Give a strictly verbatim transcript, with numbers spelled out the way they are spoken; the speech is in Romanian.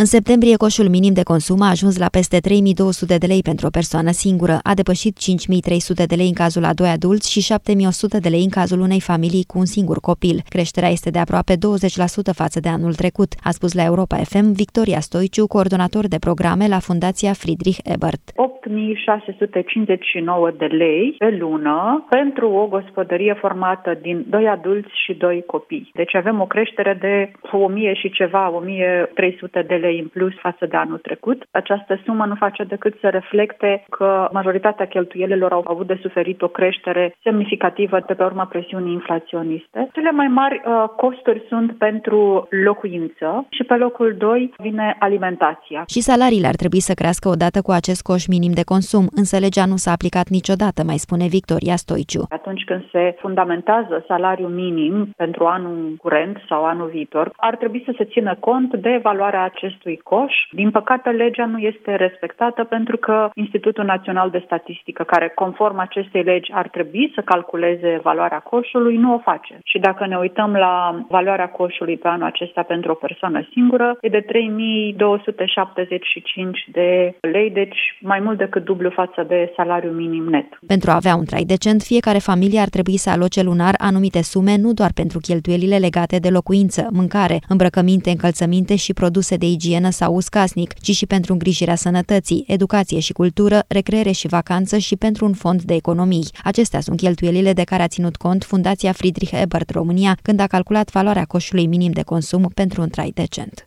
În septembrie, coșul minim de consum a ajuns la peste trei mii două sute de lei pentru o persoană singură, a depășit cinci mii trei sute de lei în cazul a doi adulți și șapte mii o sută de lei în cazul unei familii cu un singur copil. Creșterea este de aproape douăzeci la sută față de anul trecut, a spus la Europa F M Victoria Stoiciu, coordonator de programe la Fundația Friedrich Ebert. opt mii șase sute cincizeci și nouă de lei pe lună pentru o gospodărie formată din doi adulți și doi copii. Deci avem o creștere de o mie și ceva, o mie trei sute de lei în plus față de anul trecut. Această sumă nu face decât să reflecte că majoritatea cheltuielilor au avut de suferit o creștere semnificativă de pe urma presiunii inflaționiste. Cele mai mari uh, costuri sunt pentru locuință și pe locul doi vine alimentația. Și salariile ar trebui să crească odată cu acest coș minim de consum, însă legea nu s-a aplicat niciodată, mai spune Victoria Stoiciu. Atunci când se fundamentează salariul minim pentru anul curent sau anul viitor, ar trebui să se țină cont de valoarea acestui coș. Din păcate, legea nu este respectată pentru că Institutul Național de Statistică, care conform acestei legi ar trebui să calculeze valoarea coșului, nu o face. Și dacă ne uităm la valoarea coșului pe anul acesta pentru o persoană singură, e de trei mii două sute șaptezeci și cinci de lei, deci mai mult decât dublu față de salariul minim net. Pentru a avea un trai decent, fiecare familie ar trebui să aloce lunar anumite sume nu doar pentru cheltuielile legate de locuință, mâncare, îmbrăcăminte, încălțăminte și produse de igienă sau uz casnic, ci și pentru îngrijirea sănătății, educație și cultură, recreere și vacanță și pentru un fond de economii. Acestea sunt cheltuielile de care a ținut cont Fundația Friedrich Ebert România când a calculat valoarea coșului minim de consum pentru un trai decent.